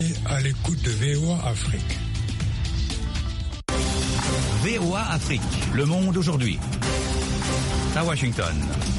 À l'écoute de VOA Afrique. VOA Afrique, le monde aujourd'hui. À Washington.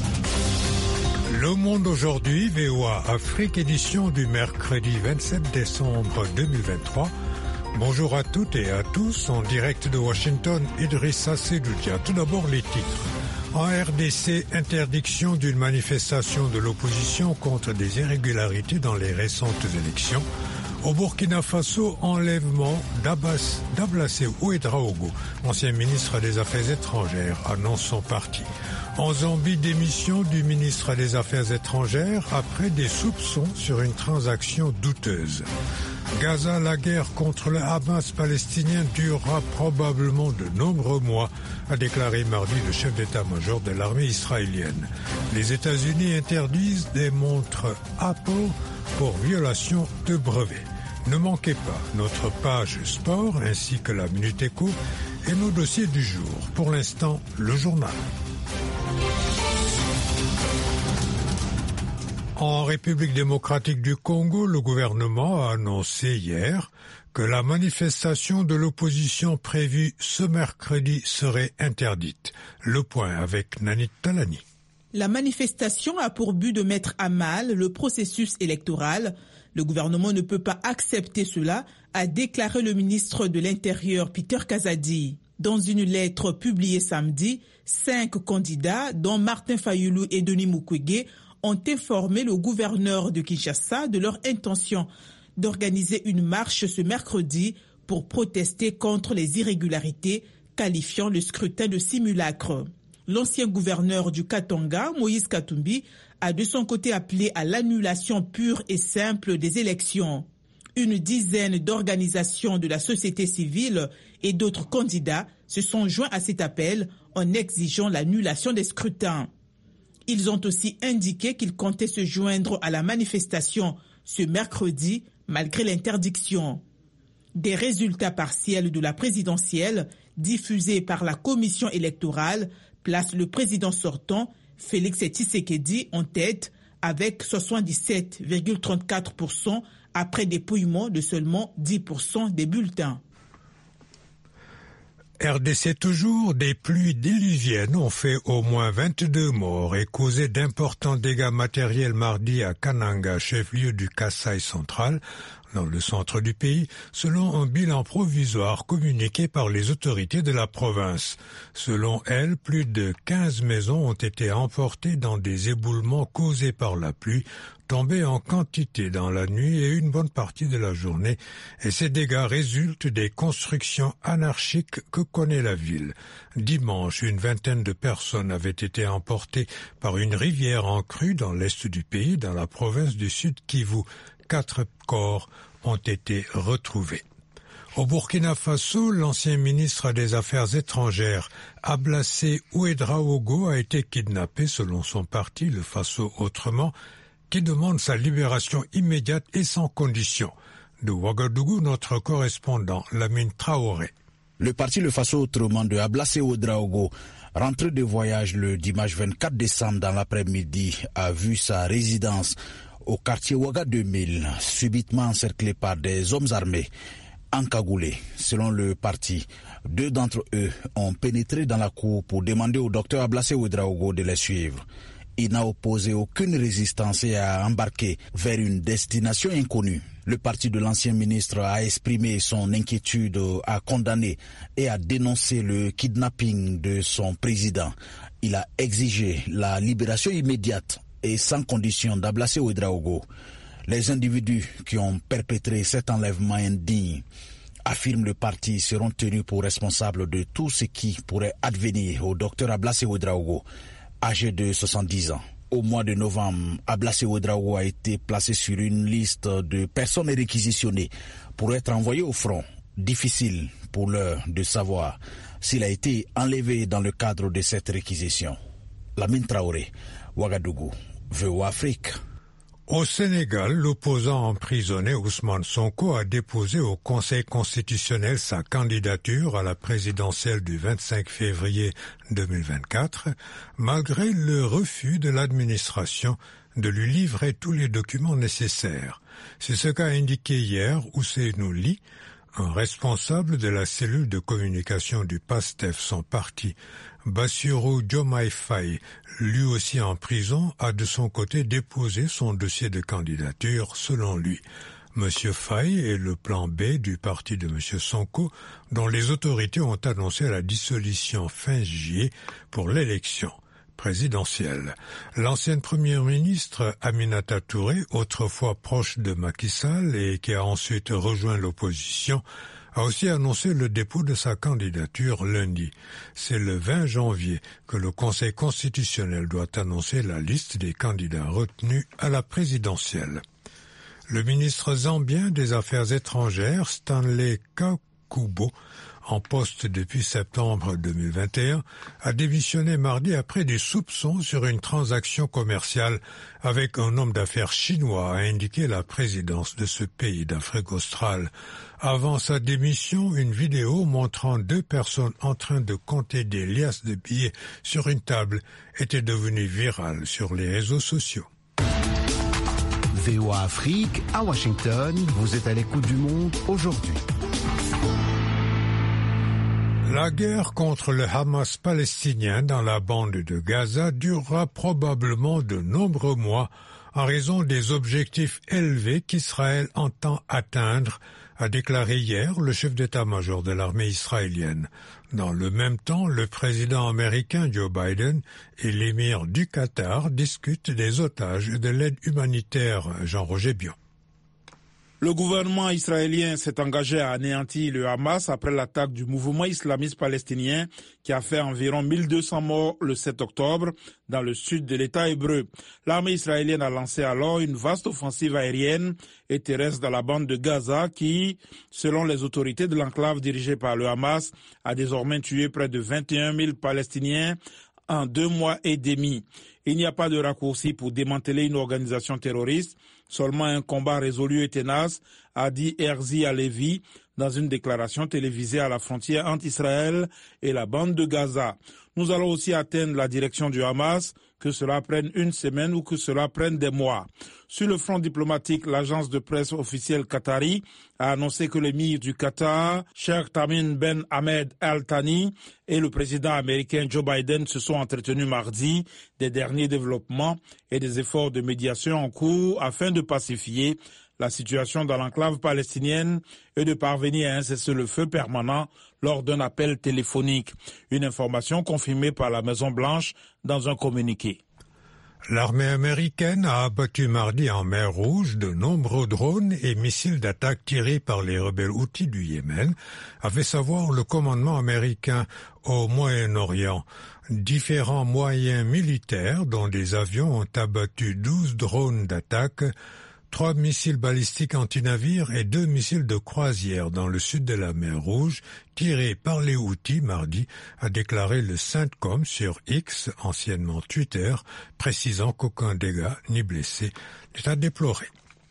Le monde aujourd'hui, VOA Afrique, édition du mercredi 27 décembre 2023. Bonjour à toutes et à tous, en direct de Washington, Idrissa Sedoudia. Tout d'abord les titres. En RDC, interdiction d'une manifestation de l'opposition contre des irrégularités dans les récentes élections. Au Burkina Faso, enlèvement d'Ablassé Ouédraogo, ancien ministre des Affaires étrangères, annonce son parti. En Zambie, démission du ministre des Affaires étrangères après des soupçons sur une transaction douteuse. Gaza, la guerre contre le Hamas palestinien durera probablement de nombreux mois, a déclaré mardi le chef d'état-major de l'armée israélienne. Les États-Unis interdisent des montres Apple pour violation de brevets. Ne manquez pas notre page sport ainsi que la Minute Éco et nos dossiers du jour. Pour l'instant, le journal. En République démocratique du Congo, le gouvernement a annoncé hier que la manifestation de l'opposition prévue ce mercredi serait interdite. Le point avec Nanit Talani. La manifestation a pour but de mettre à mal le processus électoral. Le gouvernement ne peut pas accepter cela, a déclaré le ministre de l'Intérieur Peter Kazadi. Dans une lettre publiée samedi, 5 candidats, dont Martin Fayulu et Denis Mukwege, ont informé le gouverneur de Kinshasa de leur intention d'organiser une marche ce mercredi pour protester contre les irrégularités, qualifiant le scrutin de simulacre. L'ancien gouverneur du Katanga, Moïse Katumbi, a de son côté appelé à l'annulation pure et simple des élections. Une dizaine d'organisations de la société civile et d'autres candidats se sont joints à cet appel en exigeant l'annulation des scrutins. Ils ont aussi indiqué qu'ils comptaient se joindre à la manifestation ce mercredi malgré l'interdiction. Des résultats partiels de la présidentielle diffusés par la commission électorale placent le président sortant, Félix Tshisekedi, en tête avec 77,34% après dépouillement de seulement 10% des bulletins. RDC toujours, des pluies diluviennes ont fait au moins 22 morts et causé d'importants dégâts matériels mardi à Kananga, chef-lieu du Kasaï central, dans le centre du pays, selon un bilan provisoire communiqué par les autorités de la province. Selon elles, plus de 15 maisons ont été emportées dans des éboulements causés par la pluie, tombée en quantité dans la nuit et une bonne partie de la journée, et ces dégâts résultent des constructions anarchiques que connaît la ville. Dimanche, une vingtaine de personnes avaient été emportées par une rivière en crue dans l'est du pays, dans la province du Sud Kivu. 4 corps ont été retrouvés. Au Burkina Faso, l'ancien ministre des Affaires étrangères, Ablassé Ouédraogo, a été kidnappé selon son parti, le Faso Autrement, qui demande sa libération immédiate et sans condition. De Ouagadougou, notre correspondant Lamine Traoré. Le parti Le Faso Autrement de Ablassé Ouédraogo, rentré de voyage le dimanche 24 décembre dans l'après-midi, a vu sa résidence au quartier Ouaga 2000, subitement encerclé par des hommes armés, encagoulés. Selon le parti, 2 d'entre eux ont pénétré dans la cour pour demander au docteur Ablassé Ouédraogo de les suivre. Il n'a opposé aucune résistance et a embarqué vers une destination inconnue. Le parti de l'ancien ministre a exprimé son inquiétude, a condamné et a dénoncé le kidnapping de son président. Il a exigé la libération immédiate et sans condition d'Ablassé Ouédraogo. Les individus qui ont perpétré cet enlèvement indigne, affirme le parti, seront tenus pour responsables de tout ce qui pourrait advenir au docteur Ablassé Ouédraogo, âgé de 70 ans. Au mois de novembre, Ablassé Ouédraogo a été placé sur une liste de personnes réquisitionnées pour être envoyé au front. Difficile pour l'heure de savoir s'il a été enlevé dans le cadre de cette réquisition. Lamine Traoré, Ouagadougou, VOA Afrique. Au Sénégal, l'opposant emprisonné Ousmane Sonko a déposé au Conseil constitutionnel sa candidature à la présidentielle du 25 février 2024, malgré le refus de l'administration de lui livrer tous les documents nécessaires. C'est ce qu'a indiqué hier Ousseynou Ly, un responsable de la cellule de communication du PASTEF, son parti. Bassirou Diomaye Faye, lui aussi en prison, a de son côté déposé son dossier de candidature selon lui. Monsieur Faye est le plan B du parti de Monsieur Sonko, dont les autorités ont annoncé la dissolution fin juillet pour l'élection présidentielle. L'ancienne première ministre Aminata Touré, autrefois proche de Macky Sall et qui a ensuite rejoint l'opposition, a aussi annoncé le dépôt de sa candidature lundi. C'est le 20 janvier que le Conseil constitutionnel doit annoncer la liste des candidats retenus à la présidentielle. Le ministre zambien des Affaires étrangères, Stanley Kakubo, en poste depuis septembre 2021, a démissionné mardi après des soupçons sur une transaction commerciale avec un homme d'affaires chinois, a indiqué la présidence de ce pays d'Afrique australe. Avant sa démission, une vidéo montrant 2 personnes en train de compter des liasses de billets sur une table était devenue virale sur les réseaux sociaux. VOA Afrique, à Washington, vous êtes à l'écoute du monde aujourd'hui. La guerre contre le Hamas palestinien dans la bande de Gaza durera probablement de nombreux mois en raison des objectifs élevés qu'Israël entend atteindre, a déclaré hier le chef d'état-major de l'armée israélienne. Dans le même temps, le président américain Joe Biden et l'émir du Qatar discutent des otages et de l'aide humanitaire. Jean-Roger Bion. Le gouvernement israélien s'est engagé à anéantir le Hamas après l'attaque du mouvement islamiste palestinien qui a fait environ 1200 morts le 7 octobre dans le sud de l'État hébreu. L'armée israélienne a lancé alors une vaste offensive aérienne et terrestre dans la bande de Gaza qui, selon les autorités de l'enclave dirigée par le Hamas, a désormais tué près de 21 000 Palestiniens en 2 mois et demi. Il n'y a pas de raccourci pour démanteler une organisation terroriste, seulement un combat résolu et tenace, a dit Herzi Halevi dans une déclaration télévisée à la frontière entre Israël et la bande de Gaza. Nous allons aussi atteindre la direction du Hamas, que cela prenne une semaine ou que cela prenne des mois. Sur le front diplomatique, l'agence de presse officielle qatari a annoncé que l'émir du Qatar, Sheikh Tamim Ben Hamed Al Thani, et le président américain Joe Biden se sont entretenus mardi des derniers développements et des efforts de médiation en cours afin de pacifier la situation dans l'enclave palestinienne et de parvenir à un cessez-le-feu permanent lors d'un appel téléphonique. Une information confirmée par la Maison-Blanche dans un communiqué. L'armée américaine a abattu mardi en mer Rouge de nombreux drones et missiles d'attaque tirés par les rebelles Houthis du Yémen, a fait savoir le commandement américain au Moyen-Orient. Différents moyens militaires, dont des avions, ont abattu 12 drones d'attaque, 3 missiles balistiques anti-navires et 2 missiles de croisière dans le sud de la mer Rouge, tirés par les Houthis mardi, a déclaré le CENTCOM sur X, anciennement Twitter, précisant qu'aucun dégât ni blessé n'est à déplorer.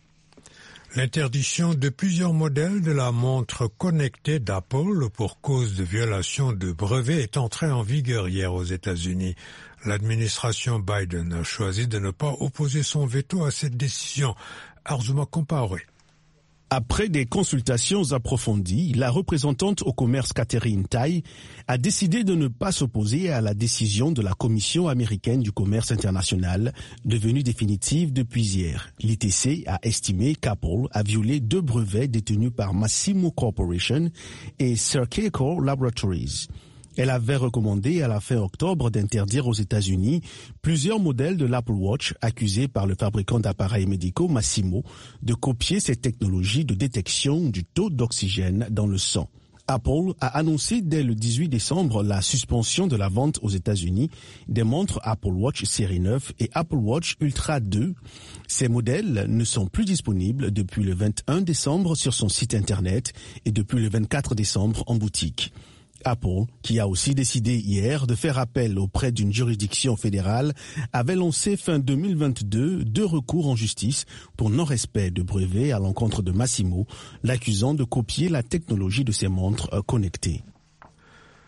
L'interdiction de plusieurs modèles de la montre connectée d'Apple pour cause de violation de brevets est entrée en vigueur hier aux États-Unis. L'administration Biden a choisi de ne pas opposer son veto à cette décision. Arzuma Compaoré. Après des consultations approfondies, la représentante au commerce Catherine Tai a décidé de ne pas s'opposer à la décision de la Commission américaine du commerce international, devenue définitive depuis hier. L'ITC a estimé qu'Apple a violé 2 brevets détenus par Massimo Corporation et Circacor Laboratories. Elle avait recommandé à la fin octobre d'interdire aux États-Unis plusieurs modèles de l'Apple Watch accusés par le fabricant d'appareils médicaux Masimo de copier cette technologie de détection du taux d'oxygène dans le sang. Apple a annoncé dès le 18 décembre la suspension de la vente aux États-Unis des montres Apple Watch série 9 et Apple Watch Ultra 2. Ces modèles ne sont plus disponibles depuis le 21 décembre sur son site internet et depuis le 24 décembre en boutique. Apple, qui a aussi décidé hier de faire appel auprès d'une juridiction fédérale, avait lancé fin 2022 2 recours en justice pour non-respect de brevet à l'encontre de Massimo, l'accusant de copier la technologie de ses montres connectées.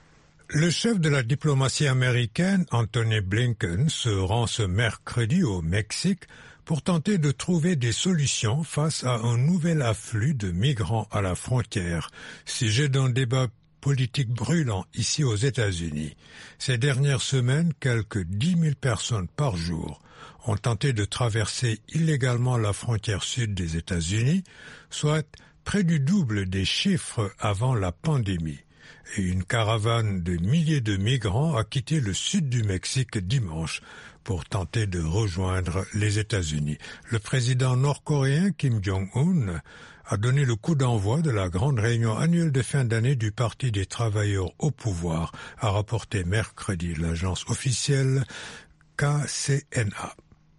Le chef de la diplomatie américaine, Anthony Blinken, se rend ce mercredi au Mexique pour tenter de trouver des solutions face à un nouvel afflux de migrants à la frontière, sujet d'un débat politique brûlant ici aux États-Unis. Ces dernières semaines, quelques 10 000 personnes par jour ont tenté de traverser illégalement la frontière sud des États-Unis, soit près du double des chiffres avant la pandémie. Et une caravane de milliers de migrants a quitté le sud du Mexique dimanche pour tenter de rejoindre les États-Unis. Le président nord-coréen Kim Jong-un a donné le coup d'envoi de la grande réunion annuelle de fin d'année du Parti des travailleurs au pouvoir, a rapporté mercredi l'agence officielle KCNA.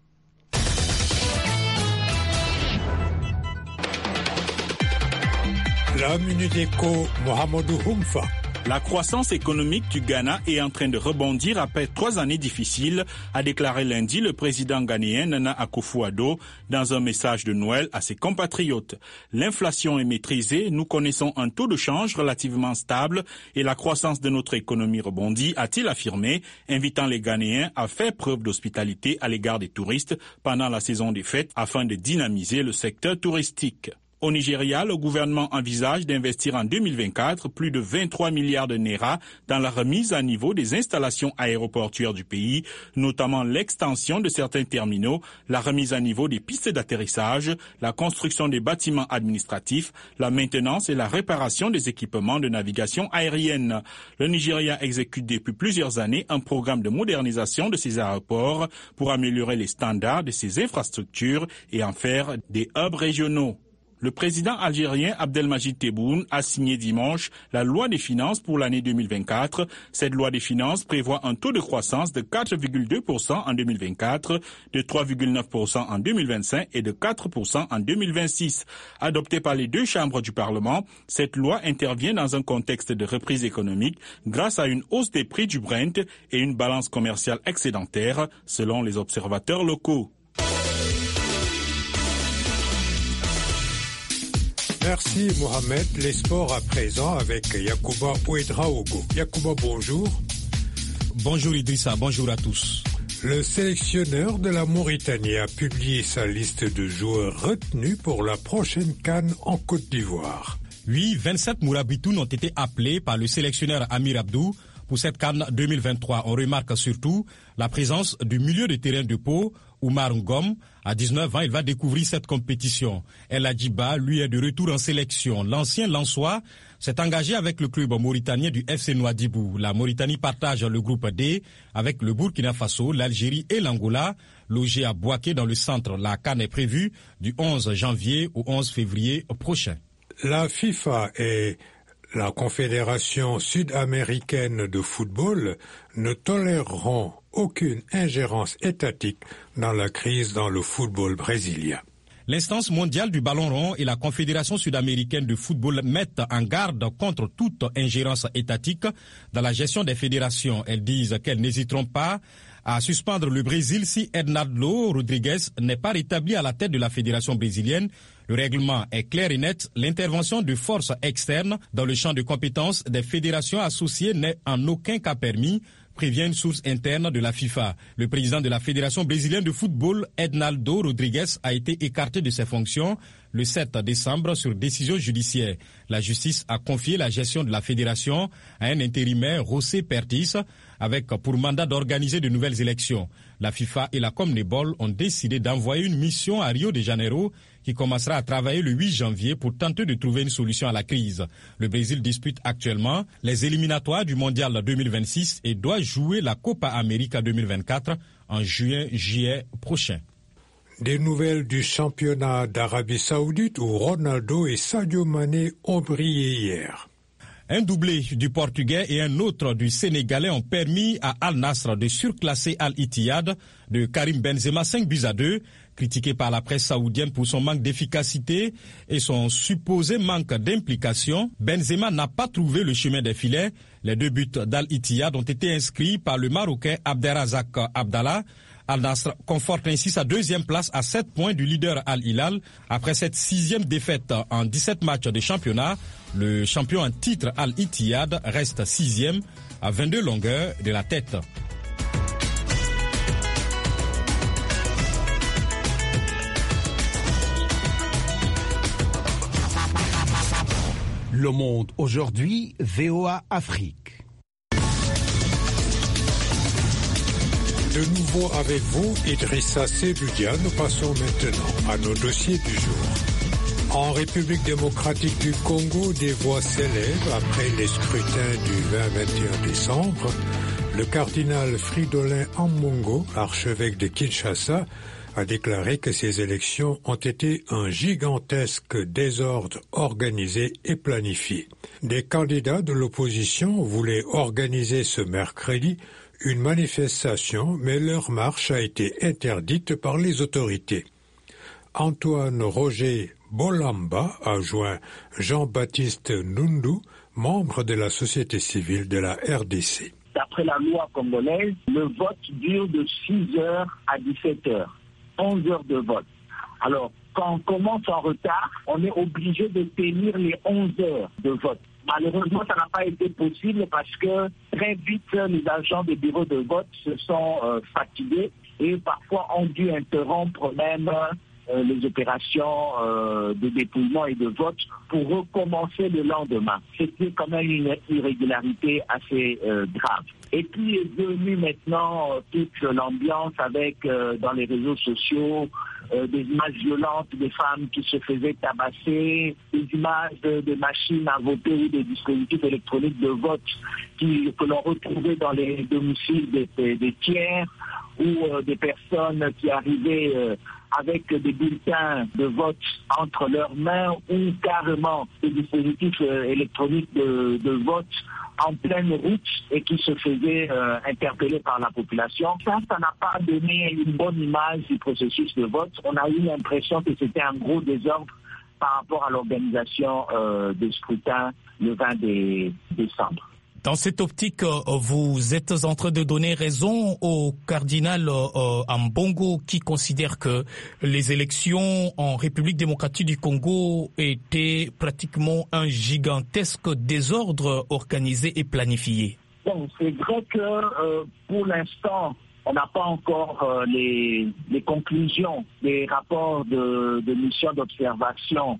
La Minute Éco, Mohamedou Humfa. La croissance économique du Ghana est en train de rebondir après 3 années difficiles, a déclaré lundi le président ghanéen Nana Akufo-Addo dans un message de Noël à ses compatriotes. L'inflation est maîtrisée, nous connaissons un taux de change relativement stable et la croissance de notre économie rebondit, a-t-il affirmé, invitant les Ghanéens à faire preuve d'hospitalité à l'égard des touristes pendant la saison des fêtes afin de dynamiser le secteur touristique. Au Nigeria, le gouvernement envisage d'investir en 2024 plus de 23 milliards de naira dans la remise à niveau des installations aéroportuaires du pays, notamment l'extension de certains terminaux, la remise à niveau des pistes d'atterrissage, la construction des bâtiments administratifs, la maintenance et la réparation des équipements de navigation aérienne. Le Nigeria exécute depuis plusieurs années un programme de modernisation de ses aéroports pour améliorer les standards de ses infrastructures et en faire des hubs régionaux. Le président algérien Abdelmadjid Tebboune a signé dimanche la loi des finances pour l'année 2024. Cette loi des finances prévoit un taux de croissance de 4,2% en 2024, de 3,9% en 2025 et de 4% en 2026. Adoptée par les 2 chambres du Parlement, cette loi intervient dans un contexte de reprise économique grâce à une hausse des prix du Brent et une balance commerciale excédentaire, selon les observateurs locaux. Merci Mohamed. Les sports à présent avec Yacouba Ouedraogo. Yacouba, bonjour. Bonjour Idrissa, bonjour à tous. Le sélectionneur de la Mauritanie a publié sa liste de joueurs retenus pour la prochaine CAN en Côte d'Ivoire. Oui, 27 Mourabitoun ont été appelés par le sélectionneur Amir Abdou pour cette CAN 2023. On remarque surtout la présence du milieu de terrain de Pau, Oumar Ngom. À 19 ans, il va découvrir cette compétition. El Hadjiba, lui, est de retour en sélection. L'ancien Lensois s'est engagé avec le club mauritanien du FC Nouadhibou. La Mauritanie partage le groupe D avec le Burkina Faso, l'Algérie et l'Angola. Logé à Bouaké dans le centre, la CAN est prévue du 11 janvier au 11 février prochain. La FIFA et la Confédération sud-américaine de football ne toléreront aucune ingérence étatique dans la crise dans le football brésilien. L'instance mondiale du ballon rond et la Confédération sud-américaine de football mettent en garde contre toute ingérence étatique dans la gestion des fédérations. Elles disent qu'elles n'hésiteront pas à suspendre le Brésil si Ednaldo Rodrigues n'est pas rétabli à la tête de la fédération brésilienne. Le règlement est clair et net. L'intervention de forces externes dans le champ de compétences des fédérations associées n'est en aucun cas permis, prévient une source interne de la FIFA. Le président de la Fédération brésilienne de football, Ednaldo Rodrigues, a été écarté de ses fonctions le 7 décembre sur décision judiciaire. La justice a confié la gestion de la fédération à un intérimaire, José Pertis, avec pour mandat d'organiser de nouvelles élections. La FIFA et la CONMEBOL ont décidé d'envoyer une mission à Rio de Janeiro qui commencera à travailler le 8 janvier pour tenter de trouver une solution à la crise. Le Brésil dispute actuellement les éliminatoires du Mondial 2026 et doit jouer la Copa América 2024 en juillet prochain. Des nouvelles du championnat d'Arabie Saoudite où Ronaldo et Sadio Mané ont brillé hier. Un doublé du Portugais et un autre du Sénégalais ont permis à Al Nassr de surclasser Al Ittihad de Karim Benzema 5-2. Critiqué par la presse saoudienne pour son manque d'efficacité et son supposé manque d'implication, Benzema n'a pas trouvé le chemin des filets. Les 2 buts d'Al Ittihad ont été inscrits par le Marocain Abderrazak Abdallah. Al Nassr conforte ainsi sa 2e place à 7 points du leader Al Hilal. Après cette 6e défaite en 17 matchs de championnat, le champion en titre Al Ittihad reste 6e à 22 longueurs de la tête. Le Monde aujourd'hui, VOA Afrique. De nouveau avec vous, Idrissa Seloudia. Nous passons maintenant à nos dossiers du jour. En République démocratique du Congo, des voix s'élèvent après les scrutins du 20-21 décembre. Le cardinal Fridolin Ambongo, archevêque de Kinshasa, a déclaré que ces élections ont été un gigantesque désordre organisé et planifié. Des candidats de l'opposition voulaient organiser ce mercredi une manifestation, mais leur marche a été interdite par les autorités. Antoine Roger Bolamba a joint Jean-Baptiste Nundu, membre de la société civile de la RDC. D'après la loi congolaise, le vote dure de 6h à 17h. 11 heures de vote. Alors, quand on commence en retard, on est obligé de tenir les 11 heures de vote. Malheureusement, ça n'a pas été possible parce que très vite, les agents des bureaux de vote se sont fatigués et parfois ont dû interrompre même les opérations de dépouillement et de vote pour recommencer le lendemain. C'était quand même une irrégularité assez grave. Et puis est venue maintenant toute l'ambiance avec, dans les réseaux sociaux, des images violentes des femmes qui se faisaient tabasser, des images de machines à voter ou des dispositifs électroniques de vote que l'on retrouvait dans les domiciles des tiers ou des personnes qui arrivaient avec des bulletins de vote entre leurs mains ou carrément des dispositifs électroniques de vote en pleine route et qui se faisaient interpeller par la population. Ça n'a pas donné une bonne image du processus de vote. On a eu l'impression que c'était un gros désordre par rapport à l'organisation des scrutins le 20 décembre. Dans cette optique, vous êtes en train de donner raison au cardinal Ambongo qui considère que les élections en République démocratique du Congo étaient pratiquement un gigantesque désordre organisé et planifié. Bon, c'est vrai que pour l'instant, on n'a pas encore les conclusions des rapports de mission d'observation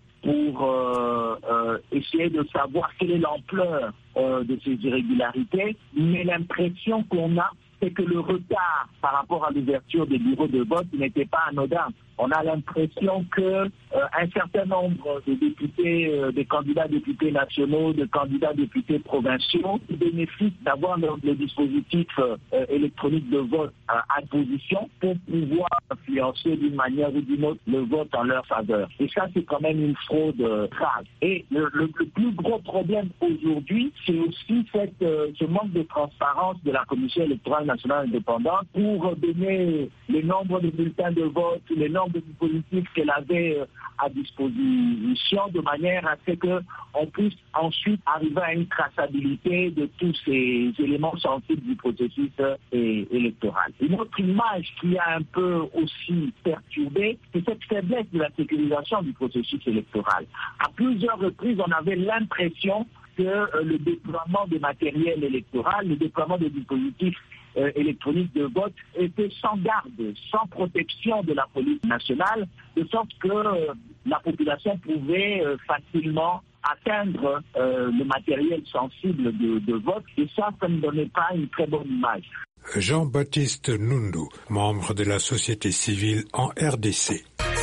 pour essayer de savoir quelle est l'ampleur de ces irrégularités, mais l'impression qu'on a, c'est que le retard par rapport à l'ouverture des bureaux de vote n'était pas anodin. On a l'impression que un certain nombre de députés, des candidats députés nationaux, de candidats députés provinciaux bénéficient d'avoir le dispositif électronique de vote à position pour pouvoir influencer d'une manière ou d'une autre le vote en leur faveur. Et ça, c'est quand même une fraude grave. Et le plus gros problème aujourd'hui, c'est aussi ce manque de transparence de la Commission électorale nationale indépendante pour donner le nombre de bulletins de vote, les nombres de dispositifs qu'elle avait à disposition de manière à ce qu'on puisse ensuite arriver à une traçabilité de tous ces éléments sensibles du processus électoral. Une autre image qui a un peu aussi perturbé, c'est cette faiblesse de la sécurisation du processus électoral. À plusieurs reprises, on avait l'impression que le déploiement de matériel électoral, le déploiement de dispositifs électroniques de vote était sans garde, sans protection de la police nationale, de sorte que la population pouvait facilement atteindre le matériel sensible de vote, et ça ne donnait pas une très bonne image. Jean-Baptiste Nundu, membre de la société civile en RDC.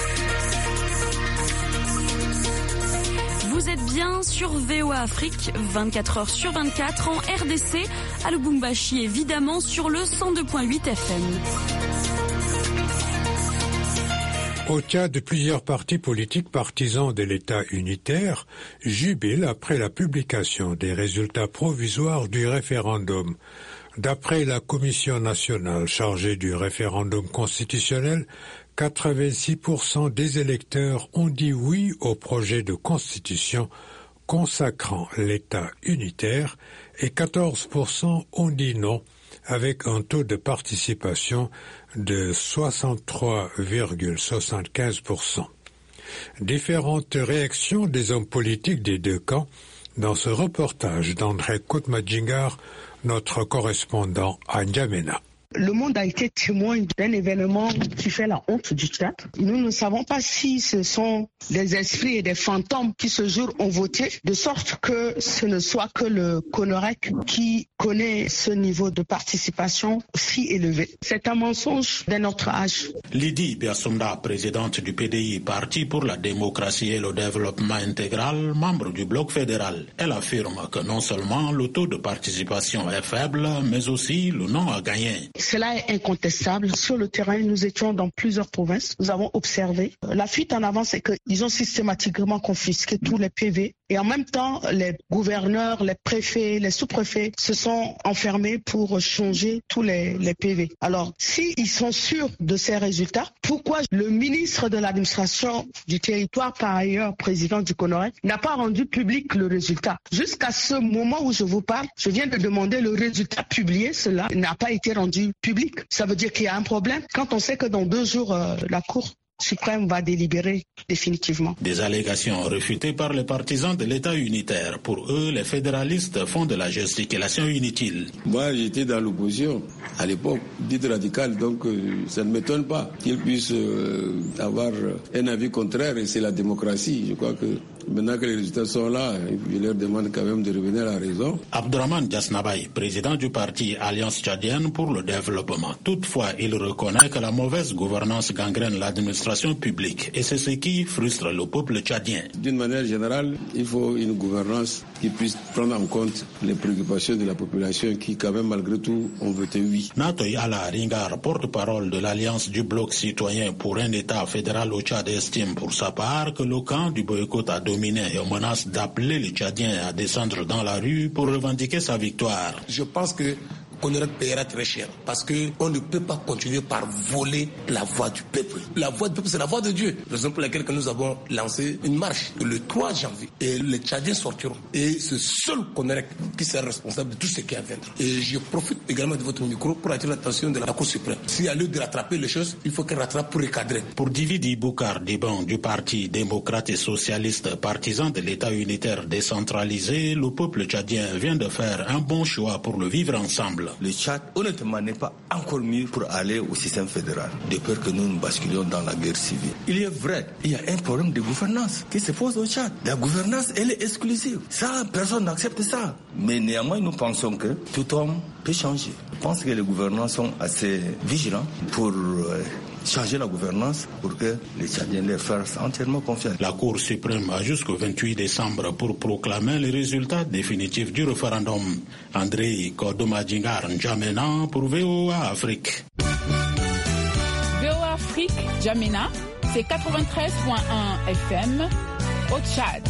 Vous êtes bien sur VOA Afrique, 24 heures sur 24 en RDC, à Lubumbashi évidemment sur le 102.8 FM. Au Tchad, plusieurs partis politiques partisans de l'État unitaire jubilent après la publication des résultats provisoires du référendum. D'après la Commission nationale chargée du référendum constitutionnel, 86% des électeurs ont dit oui au projet de constitution consacrant l'État unitaire et 14% ont dit non, avec un taux de participation de 63,75%. Différentes réactions des hommes politiques des deux camps dans ce reportage d'André Koutmadjingar notre correspondant à N'Djamena. Le monde a été témoin d'un événement qui fait la honte du Tchad. Nous ne savons pas si ce sont des esprits et des fantômes qui ce jour ont voté, de sorte que ce ne soit que le CONOREC qui connaît ce niveau de participation si élevé. C'est un mensonge d'un autre âge. Lydie Biassoumda, présidente du PDI, Parti pour la démocratie et le développement intégral, membre du bloc fédéral. Elle affirme que non seulement le taux de participation est faible, mais aussi le non à gagner. Cela est incontestable. Sur le terrain, nous étions dans plusieurs provinces. Nous avons observé. La fuite en avant, c'est qu'ils ont systématiquement confisqué tous les PV. Et en même temps, les gouverneurs, les préfets, les sous-préfets se sont enfermés pour changer tous les PV. Alors, s'ils sont sûrs de ces résultats, pourquoi le ministre de l'administration du territoire, par ailleurs président du CONOREC, n'a pas rendu public le résultat? Jusqu'à ce moment où je vous parle, je viens de demander le résultat publié. Cela n'a pas été rendu public. Ça veut dire qu'il y a un problème quand on sait que dans 2 jours, la Cour suprême va délibérer définitivement. Des allégations réfutées par les partisans de l'État unitaire. Pour eux, les fédéralistes font de la gesticulation inutile. Moi, j'étais dans l'opposition à l'époque, dite radicale, donc ça ne m'étonne pas qu'ils puissent avoir un avis contraire, et c'est la démocratie. Je crois que maintenant que les résultats sont là, je leur demande quand même de revenir à la raison. Abdourahmane Diasnabaye, président du parti Alliance tchadienne pour le développement. Toutefois, il reconnaît que la mauvaise gouvernance gangrène l'administration publique, et c'est ce qui frustre le peuple tchadien. D'une manière générale, il faut une gouvernance qui puisse prendre en compte les préoccupations de la population qui, quand même, malgré tout, ont voté oui. Natoy Ala Ringar, porte-parole de l'Alliance du bloc citoyen pour un État fédéral au Tchad, estime pour sa part que le camp du boycott a dominé et menace d'appeler les Tchadiens à descendre dans la rue pour revendiquer sa victoire. Je pense que CONOREC payera très cher, parce qu'on ne peut pas continuer par voler la voix du peuple. La voix du peuple, c'est la voix de Dieu. Raison pour laquelle nous avons lancé une marche le 3 janvier. Et les Tchadiens sortiront. Et c'est seul CONOREC qui sera responsable de tout ce qui est à venir. Et je profite également de votre micro pour attirer l'attention de la Cour suprême. Si à lieu de rattraper les choses, il faut qu'elle rattrape pour recadrer. Pour Dividi Boukar Diban du Parti démocrate et socialiste, partisan de l'État unitaire décentralisé, le peuple tchadien vient de faire un bon choix pour le vivre ensemble. Le Tchad, honnêtement, n'est pas encore mûr pour aller au système fédéral, de peur que nous nous basculions dans la guerre civile. Il est vrai, il y a un problème de gouvernance qui se pose au Tchad. La gouvernance, elle est exclusive. Ça, personne n'accepte ça. Mais néanmoins, nous pensons que tout homme peut changer. Je pense que les gouvernants sont assez vigilants pour changer la gouvernance pour que les Tchadiens leur fassent entièrement confiance. La Cour suprême a jusqu'au 28 décembre pour proclamer les résultats définitifs du référendum. André Kodomadjingar N'Djamena pour VOA Afrique. VOA Afrique, N'Djamena, c'est 93.1 FM au Tchad.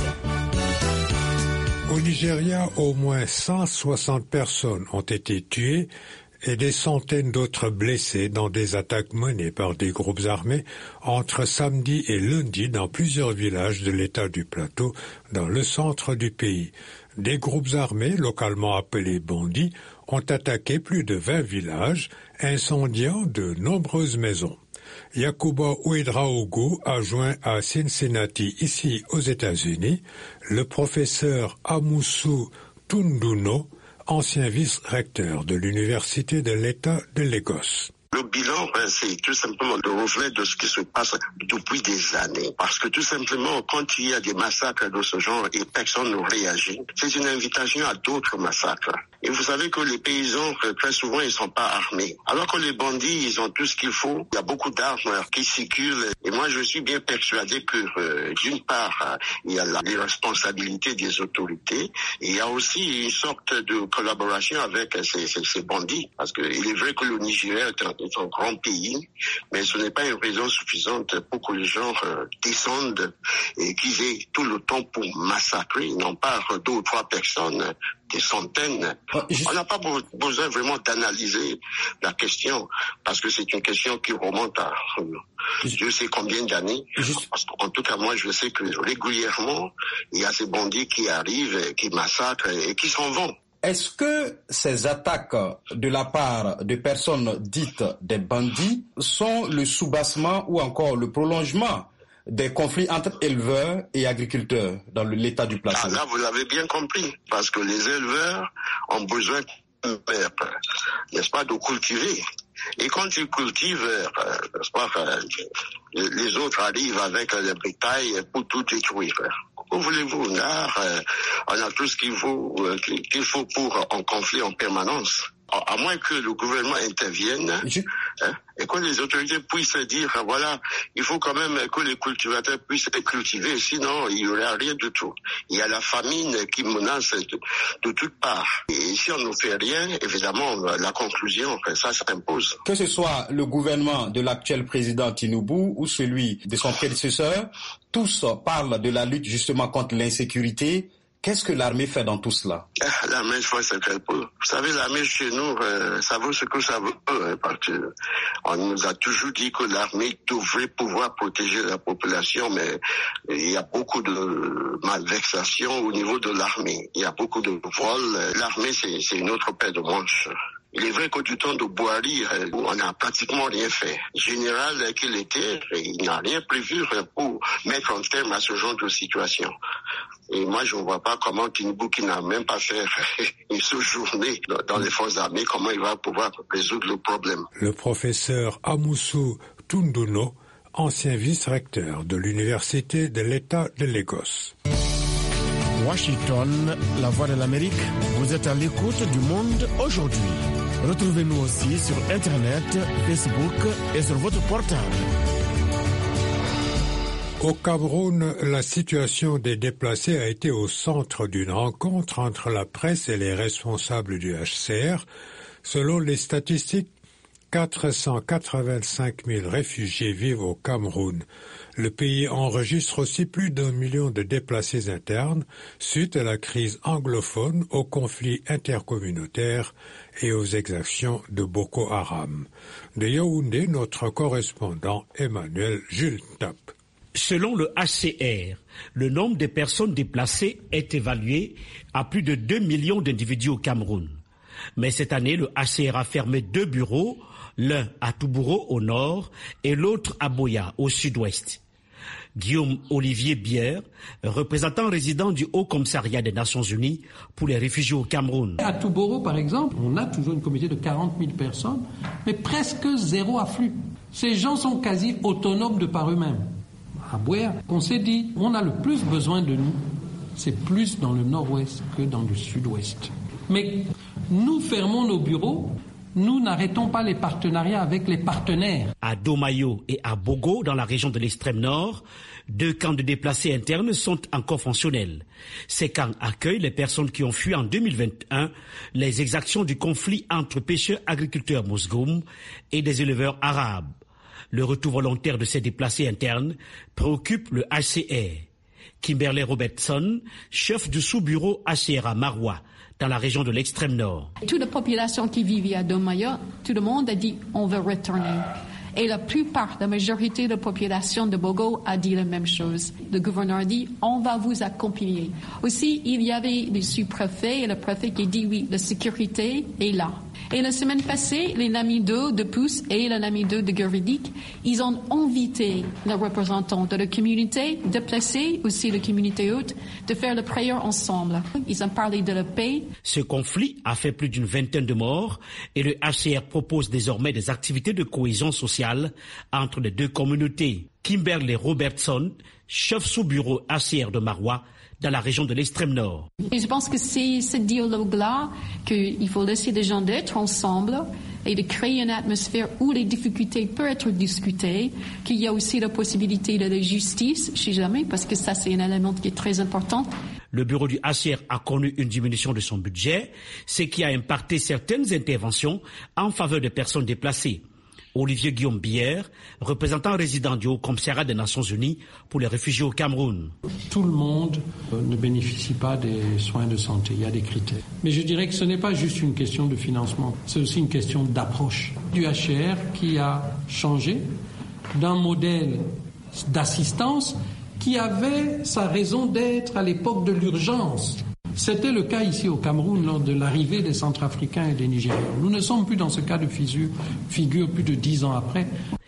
Au Nigeria, au moins 160 personnes ont été tuées et des centaines d'autres blessés dans des attaques menées par des groupes armés entre samedi et lundi dans plusieurs villages de l'État du Plateau, dans le centre du pays. Des groupes armés, localement appelés bandits, ont attaqué plus de 20 villages, incendiant de nombreuses maisons. Yacouba Ouedraogo a joint à Cincinnati, ici aux États-Unis, le professeur Amoussou Tunduno, ancien vice-recteur de l'Université de l'État de Lagos. Le bilan, c'est tout simplement le reflet de ce qui se passe depuis des années. Parce que tout simplement, quand il y a des massacres de ce genre et personne ne réagit, c'est une invitation à d'autres massacres. Et vous savez que les paysans, très souvent, ils sont pas armés. Alors que les bandits, ils ont tout ce qu'il faut. Il y a beaucoup d'armes qui circulent. Et moi, je suis bien persuadé que, d'une part, il y a les responsabilités des autorités. Et il y a aussi une sorte de collaboration avec ces bandits. Parce que il est vrai que le Nigeria est un grand pays, mais ce n'est pas une raison suffisante pour que les gens descendent et qu'ils aient tout le temps pour massacrer, non pas 2 ou 3 personnes, des centaines. On n'a pas besoin vraiment d'analyser la question, parce que c'est une question qui remonte à je sais combien d'années. Parce qu'en tout cas, moi, je sais que régulièrement, il y a ces bandits qui arrivent, qui massacrent et qui s'en vont. Est-ce que ces attaques de la part de personnes dites des bandits sont le soubassement ou encore le prolongement des conflits entre éleveurs et agriculteurs dans l'État du Plateau? Là, vous l'avez bien compris, parce que les éleveurs ont besoin n'est-ce pas, de cultiver. Et quand tu cultives, n'est-ce pas, les autres arrivent avec le bétail pour tout détruire. Où voulez-vous? On a tout ce qu'il faut pour un conflit en permanence. À moins que le gouvernement intervienne et que les autorités puissent dire, voilà, il faut quand même que les cultivateurs puissent cultiver, sinon il n'y aura rien du tout. Il y a la famine qui menace de toutes parts. Et si on ne fait rien, évidemment, la conclusion, ça s'impose. Que ce soit le gouvernement de l'actuel président Tinubu ou celui de son prédécesseur, tous parlent de la lutte justement contre l'insécurité. Qu'est-ce que l'armée fait dans tout cela? L'armée fait ce qu'elle peut. Vous savez, l'armée chez nous, ça vaut ce que ça veut. Parce que on nous a toujours dit que l'armée devrait pouvoir protéger la population, mais il y a beaucoup de malversations au niveau de l'armée. Il y a beaucoup de vols. L'armée, c'est une autre paire de manches. Il est vrai que du temps de Boari, on n'a pratiquement rien fait. Général qu'il était, il n'a rien prévu pour mettre un terme à ce genre de situation. Et moi, je ne vois pas comment Tinubu, qui n'a même pas fait une seule journée dans les forces armées, comment il va pouvoir résoudre le problème. Le professeur Amusu Tunduno, ancien vice-recteur de l'Université de l'État de Lagos. Washington, la voix de l'Amérique, vous êtes à l'écoute du Monde aujourd'hui. Retrouvez-nous aussi sur Internet, Facebook et sur votre portable. Au Cameroun, la situation des déplacés a été au centre d'une rencontre entre la presse et les responsables du HCR. Selon les statistiques, 485 000 réfugiés vivent au Cameroun. Le pays enregistre aussi plus d'1 million de déplacés internes suite à la crise anglophone, aux conflits intercommunautaires et aux exactions de Boko Haram. De Yaoundé, notre correspondant Emmanuel Jules Tap. Selon le HCR, le nombre de personnes déplacées est évalué à plus de 2 millions d'individus au Cameroun. Mais cette année, le HCR a fermé 2 bureaux, l'un à Toubouro au nord et l'autre à Boya au sud-ouest. Guillaume Olivier Bière, représentant résident du Haut Commissariat des Nations Unies pour les réfugiés au Cameroun. À Toubouro, par exemple, on a toujours une communauté de 40 000 personnes, mais presque zéro afflux. Ces gens sont quasi autonomes de par eux-mêmes. À Boya, on s'est dit, on a le plus besoin de nous, c'est plus dans le nord-ouest que dans le sud-ouest. Mais nous fermons nos bureaux, nous n'arrêtons pas les partenariats avec les partenaires. À Domayo et à Bogo, dans la région de l'extrême nord, 2 camps de déplacés internes sont encore fonctionnels. Ces camps accueillent les personnes qui ont fui en 2021 les exactions du conflit entre pêcheurs-agriculteurs Mosgoum et des éleveurs arabes. Le retour volontaire de ces déplacés internes préoccupe le HCR. Kimberley Robertson, chef du sous-bureau HCR à Maroua, dans la région de l'extrême nord. Toute la population qui vivait à Domayo, tout le monde a dit on veut retourner. Et la majorité de la population de Bogo a dit la même chose. Le gouverneur a dit on va vous accompagner. Aussi, il y avait le sous-préfet et le préfet qui dit oui, la sécurité est là. Et la semaine passée, les Namido de Pousse et les Namido de Gervidik, ils ont invité les représentants de la communauté déplacée, aussi la communauté haute, de faire la prière ensemble. Ils ont parlé de la paix. Ce conflit a fait plus d'une vingtaine de morts et le HCR propose désormais des activités de cohésion sociale entre les 2 communautés. Kimberley Robertson, chef sous-bureau HCR de Maroua, dans la région de l'extrême nord. Et je pense que c'est ce dialogue-là qu'il faut laisser les gens d'être ensemble et de créer une atmosphère où les difficultés peuvent être discutées, qu'il y a aussi la possibilité de la justice, je sais jamais, parce que ça c'est un élément qui est très important. Le bureau du HCR a connu une diminution de son budget, ce qui a impacté certaines interventions en faveur des personnes déplacées. Olivier Guillaume Bière, représentant résident du Haut Commissariat des Nations Unies pour les réfugiés au Cameroun. Tout le monde ne bénéficie pas des soins de santé, il y a des critères. Mais je dirais que ce n'est pas juste une question de financement, c'est aussi une question d'approche du HCR qui a changé d'un modèle d'assistance qui avait sa raison d'être à l'époque de l'urgence. C'était le cas ici au Cameroun lors de l'arrivée des Centrafricains et des Nigérians. Nous ne sommes plus dans ce cas de figure plus de 10 ans après.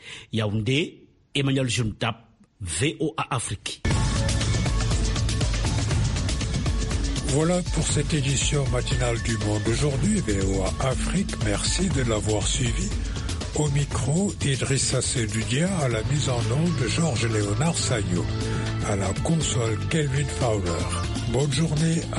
Yaoundé, Emmanuel Juntap, VOA Afrique. Voilà pour cette édition matinale du Monde aujourd'hui, VOA Afrique. Merci de l'avoir suivi. Au micro, Idrissa Sedudia, à la mise en onde, Georges Léonard Saillot. À la console, Kelvin Fowler. Bonne journée.